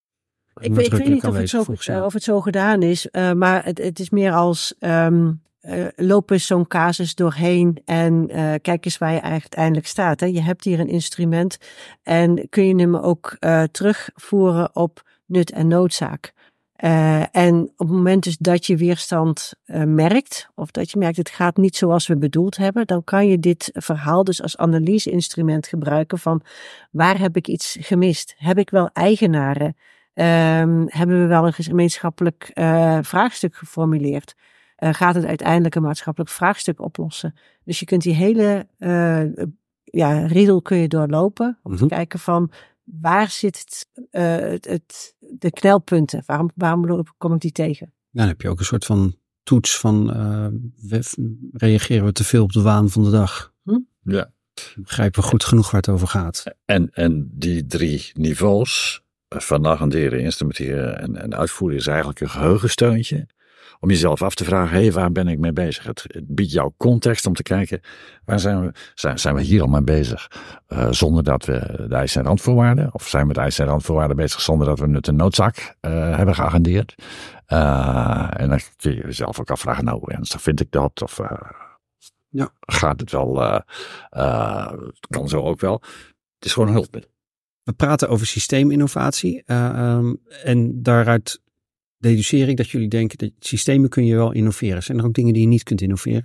Ik weet, ik weet niet of het, zo, uh, of het zo gedaan is, uh, maar het, het is meer als um, uh, lopen zo'n casus doorheen en uh, kijk eens waar je uiteindelijk staat. Hè. Je hebt hier een instrument en kun je hem ook uh, terugvoeren op nut en noodzaak. Uh, en op het moment dus dat je weerstand uh, merkt, of dat je merkt het gaat niet zoals we bedoeld hebben, dan kan je dit verhaal dus als analyseinstrument gebruiken van waar heb ik iets gemist? Heb ik wel eigenaren? Um, hebben we wel een gemeenschappelijk uh, vraagstuk geformuleerd? Uh, gaat het uiteindelijk een maatschappelijk vraagstuk oplossen? Dus je kunt die hele uh, ja, riedel kun je doorlopen om mm-hmm. te kijken van waar zit het, uh, het, het, de knelpunten? Waarom, waarom kom ik die tegen? Ja, dan heb je ook een soort van toets van uh, we, reageren we te veel op de waan van de dag? Hm? Ja. Begrijpen we goed genoeg waar het over gaat? En, en die drie niveaus van agenderen, instrumenteren en, en uitvoeren is eigenlijk een geheugensteuntje. Om jezelf af te vragen, hé, hey, waar ben ik mee bezig? Het, het biedt jou context om te kijken, waar zijn we, zijn, zijn we hier al mee bezig? Uh, zonder dat we de eisen en randvoorwaarden, of zijn we met de eisen en randvoorwaarden bezig zonder dat we nut en noodzaak uh, hebben geagendeerd? Uh, en dan kun je jezelf ook afvragen, nou, ernstig vind ik dat? Of uh, ja. gaat het wel, uh, uh, het kan zo ook wel. Het is gewoon een hulpmiddel. We praten over systeeminnovatie uh, um, en daaruit deduceer ik dat jullie denken dat systemen kun je wel innoveren. Zijn er ook dingen die je niet kunt innoveren?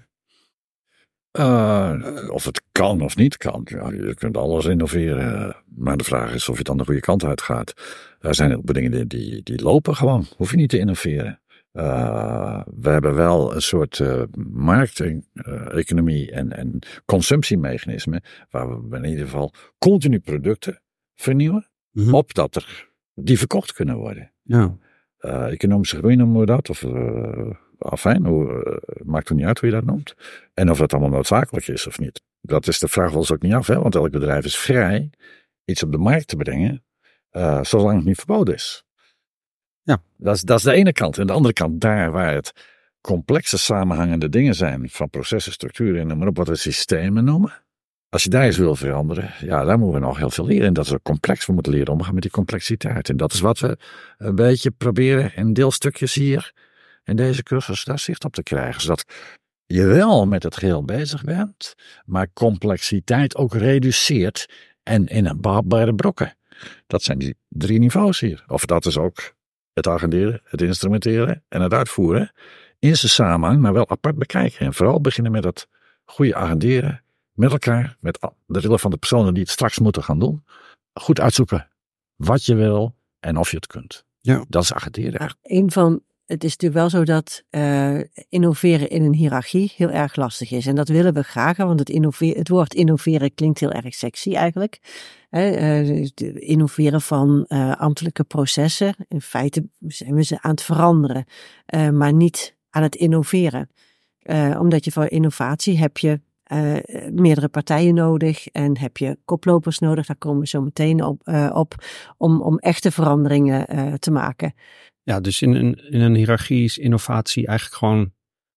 Uh, of het kan of niet kan. Ja, je kunt alles innoveren. Maar de vraag is of je dan de goede kant uit gaat. Er zijn heel veel dingen die, die, die lopen gewoon. Hoef je niet te innoveren. Uh, we hebben wel een soort uh, markteconomie uh, en, en consumptiemechanismen. Waar we in ieder geval continu producten vernieuwen. Mm-hmm. Opdat er die verkocht kunnen worden. Ja. Uh, economische groei noemen we dat. Of... Uh, Afijn, hoe, uh, maakt het niet uit hoe je dat noemt. En of dat allemaal noodzakelijk is of niet. Dat is de vraag wel eens ook niet af, hè? Want elk bedrijf is vrij iets op de markt te brengen, uh, zolang het niet verboden is. Ja. Dat is, dat is de ene kant. En de andere kant, daar waar het complexe samenhangende dingen zijn, van processen, structuren en noem maar op, wat we systemen noemen. Als je daar eens wil veranderen, ja, daar moeten we nog heel veel leren. En dat is ook complex. We moeten leren omgaan met die complexiteit. En dat is wat we een beetje proberen in deelstukjes hier in deze cursus daar zicht op te krijgen. Zodat je wel met het geheel bezig bent, maar complexiteit ook reduceert en in een behapbare brokken. Dat zijn die drie niveaus hier. Of dat is ook het agenderen, het instrumenteren en het uitvoeren. In zijn samenhang, maar wel apart bekijken. En vooral beginnen met het goede agenderen met elkaar, met de relevante personen die het straks moeten gaan doen. Goed uitzoeken wat je wil en of je het kunt. Ja. Dat is agenderen. Ja, een van Het is natuurlijk wel zo dat uh, innoveren in een hiërarchie heel erg lastig is. En dat willen we graag, want het, innoveren, het woord innoveren klinkt heel erg sexy eigenlijk. He, uh, innoveren van uh, ambtelijke processen. In feite zijn we ze aan het veranderen, uh, maar niet aan het innoveren. Uh, omdat je voor innovatie heb je uh, meerdere partijen nodig en heb je koplopers nodig. Daar komen we zo meteen op, uh, op om, om echte veranderingen uh, te maken. Ja, dus in een, in een hiërarchie is innovatie eigenlijk gewoon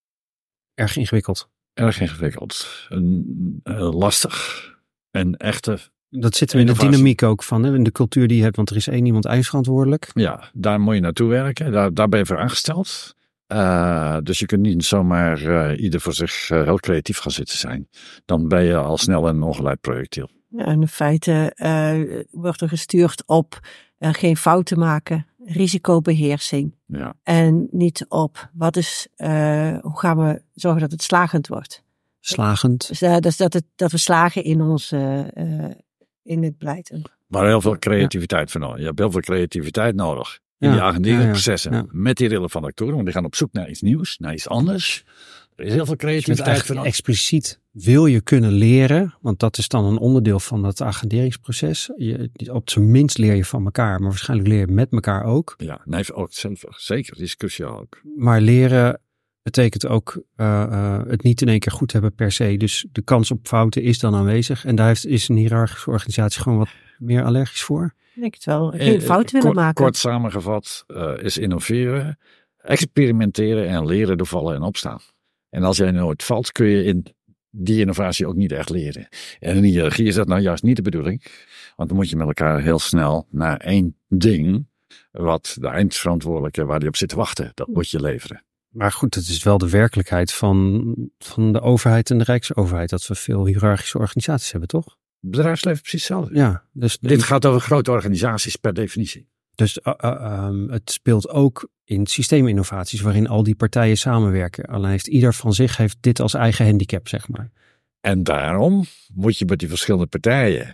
erg ingewikkeld. Erg ingewikkeld. En, uh, lastig. En echte Dat zit er in de dynamiek ook van, hè? In de cultuur die je hebt, want er is één iemand eindverantwoordelijk. Ja, daar moet je naartoe werken. Daar, daar ben je voor aangesteld. Uh, dus je kunt niet zomaar uh, ieder voor zich uh, heel creatief gaan zitten zijn. Dan ben je al snel een ongeleid projectiel. Ja, in feite uh, wordt er gestuurd op uh, geen fouten maken, risicobeheersing. Ja. En niet op wat is, uh, hoe gaan we zorgen dat het slagend wordt. Slagend. Dus, uh, dus dat, het, dat we slagen in ons uh, uh, in het beleid. Maar heel veel creativiteit ja. van nodig. Je hebt heel veel creativiteit nodig. In ja, die agenderenprocessen. Ja, ja, ja. Met die relevante actoren. Want die gaan op zoek naar iets nieuws, naar iets anders. Er is heel veel creativiteit dus van nodig. Expliciet wil je kunnen leren. Want dat is dan een onderdeel van het agenderingsproces. Je, op zijn minst leer je van elkaar. Maar waarschijnlijk leer je met elkaar ook. Ja, nee, ook zelf, zeker. Die is cruciaal ook. Maar leren betekent ook uh, uh, het niet in één keer goed hebben per se. Dus de kans op fouten is dan aanwezig. En daar heeft, is een hiërarchische organisatie gewoon wat meer allergisch voor. Ik denk het wel. Geen fout willen kort, maken. Kort samengevat uh, is innoveren, experimenteren en leren door vallen en opstaan. En als jij nooit valt, kun je in die innovatie ook niet echt leren. En in hiërarchie is dat nou juist niet de bedoeling. Want dan moet je met elkaar heel snel naar één ding, wat de eindverantwoordelijke waar die op zit te wachten, dat moet je leveren. Maar goed, het is wel de werkelijkheid van, van de overheid en de Rijksoverheid, dat we veel hiërarchische organisaties hebben, toch? Het bedrijfsleven precies hetzelfde. Ja, dus dit gaat over grote organisaties per definitie. Dus uh, uh, um, het speelt ook in systeeminnovaties waarin al die partijen samenwerken. Alleen heeft ieder van zich heeft dit als eigen handicap, zeg maar. En daarom moet je met die verschillende partijen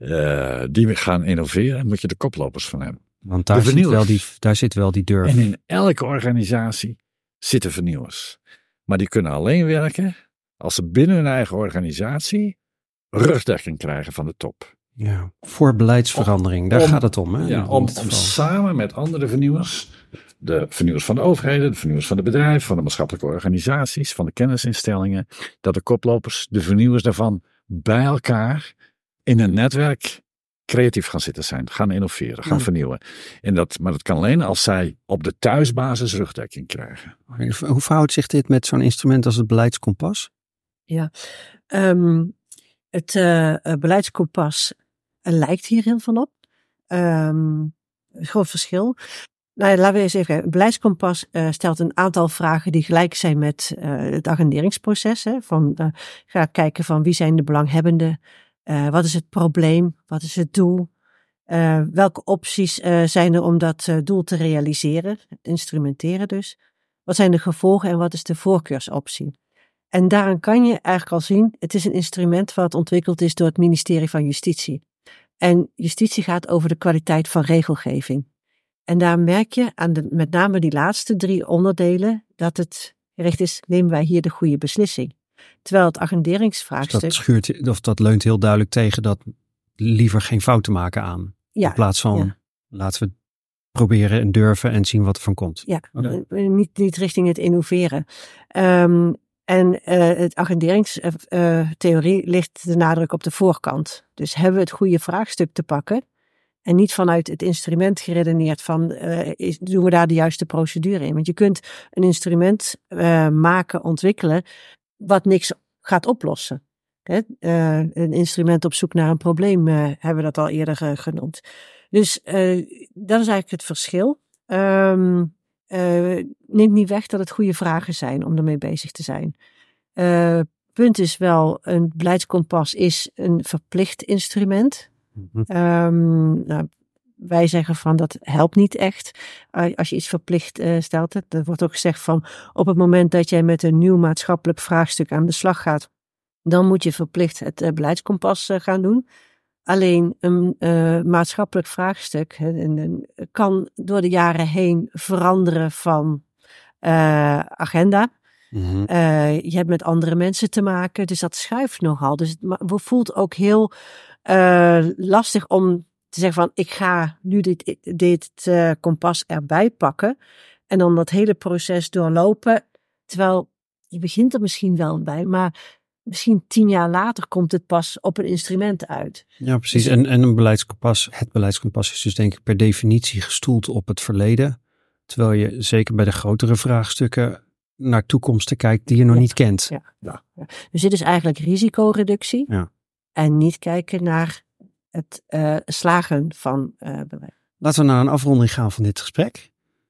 uh, die gaan innoveren, moet je de koplopers van hebben. Want daar zit, wel die, daar zit wel die durf. En in elke organisatie zitten vernieuwers. Maar die kunnen alleen werken als ze binnen hun eigen organisatie rugdekking krijgen van de top. Ja, voor beleidsverandering, daar om, gaat het om. Hè, ja, om, om samen met andere vernieuwers, de vernieuwers van de overheden, de vernieuwers van de bedrijven, van de maatschappelijke organisaties, van de kennisinstellingen, dat de koplopers, de vernieuwers daarvan, bij elkaar in een netwerk creatief gaan zitten zijn, gaan innoveren, gaan ja. vernieuwen. En dat, maar dat kan alleen als zij op de thuisbasis rugdekking krijgen. Hoe verhoudt zich dit met zo'n instrument als het beleidskompas? Ja, um, het uh, beleidskompas lijkt hier heel veel op. Um, een groot verschil. Nou, laten we eens even kijken. Het beleidskompas uh, stelt een aantal vragen die gelijk zijn met uh, het agenderingsproces. Hè, van, uh, ga kijken van wie zijn de belanghebbenden, uh, wat is het probleem, wat is het doel, uh, welke opties uh, zijn er om dat uh, doel te realiseren, het instrumenteren dus. Wat zijn de gevolgen en wat is de voorkeursoptie? En daaraan kan je eigenlijk al zien, het is een instrument wat ontwikkeld is door het ministerie van Justitie. En justitie gaat over de kwaliteit van regelgeving. En daar merk je aan de, met name die laatste drie onderdelen dat het gericht is, nemen wij hier de goede beslissing. Terwijl het agenderingsvraagstuk... Dus dat schuurt, of dat leunt heel duidelijk tegen dat liever geen fouten maken aan. Ja, in plaats van, ja. laten we proberen en durven en zien wat er van komt. Ja, okay. niet, niet richting het innoveren. Um, en uh, het agenderingstheorie uh, ligt de nadruk op de voorkant. Dus hebben we het goede vraagstuk te pakken en niet vanuit het instrument geredeneerd van uh, is, doen we daar de juiste procedure in. Want je kunt een instrument uh, maken, ontwikkelen wat niks gaat oplossen. Hè? Uh, een instrument op zoek naar een probleem uh, hebben we dat al eerder uh, genoemd. Dus uh, dat is eigenlijk het verschil. Um, uh, neemt niet weg dat het goede vragen zijn om ermee bezig te zijn. Uh, punt is wel, een beleidskompas is een verplicht instrument. Mm-hmm. Um, nou, wij zeggen van dat helpt niet echt uh, als je iets verplicht uh, stelt. Er wordt ook gezegd van op het moment dat jij met een nieuw maatschappelijk vraagstuk aan de slag gaat, dan moet je verplicht het uh, beleidskompas uh, gaan doen. Alleen een uh, maatschappelijk vraagstuk hè, en, en, kan door de jaren heen veranderen van uh, agenda. Mm-hmm. Uh, je hebt met andere mensen te maken, dus dat schuift nogal. Dus het voelt ook heel uh, lastig om te zeggen van ik ga nu dit, dit uh, kompas erbij pakken en dan dat hele proces doorlopen. Terwijl je begint er misschien wel bij, maar misschien tien jaar later komt het pas op een instrument uit. Ja, precies. Dus, en, en een beleidskompas, het beleidskompas is dus denk ik per definitie gestoeld op het verleden. Terwijl je zeker bij de grotere vraagstukken naar toekomsten kijkt die je nog ja, niet kent. Ja, ja. Ja. Dus dit is eigenlijk risicoreductie. Ja. En niet kijken naar het uh, slagen van uh, beleid. Laten we naar een afronding gaan van dit gesprek.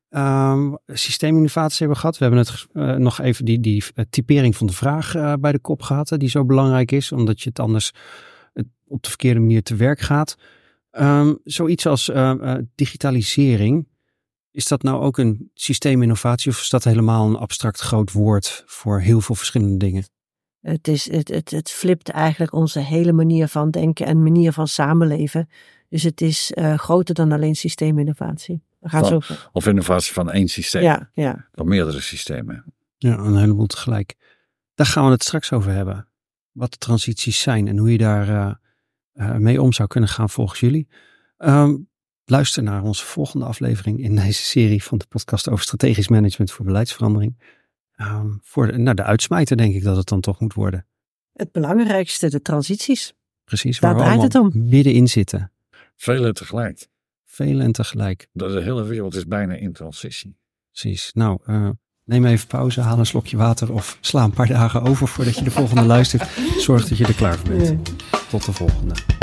Um, systeeminnovaties hebben we gehad. We hebben het uh, nog even die, die uh, typering van de vraag uh, bij de kop gehad. Hè, die zo belangrijk is, omdat je het anders uh, op de verkeerde manier te werk gaat. Um, zoiets als uh, uh, digitalisering. Is dat nou ook een systeeminnovatie of is dat helemaal een abstract groot woord voor heel veel verschillende dingen? Het, is, het, het, het flipt eigenlijk onze hele manier van denken en manier van samenleven. Dus het is uh, groter dan alleen systeeminnovatie. Gaat van, zo of innovatie van één systeem. Ja, ja. Of meerdere systemen. Ja, een heleboel tegelijk. Daar gaan we het straks over hebben. Wat de transities zijn en hoe je daar uh, uh, mee om zou kunnen gaan volgens jullie. Um, luister naar onze volgende aflevering in deze serie van de podcast over strategisch management voor beleidsverandering. Um, voor de, nou, de uitsmijter denk ik dat het dan toch moet worden. Het belangrijkste, de transities. Precies, waar Daar we allemaal het om. middenin zitten. Velen tegelijk. Velen en tegelijk. De hele wereld is bijna in transitie. Precies. Nou, uh, neem even pauze, haal een slokje water of sla een paar dagen over voordat je de volgende luistert. Zorg dat je er klaar voor bent. Nee. Tot de volgende.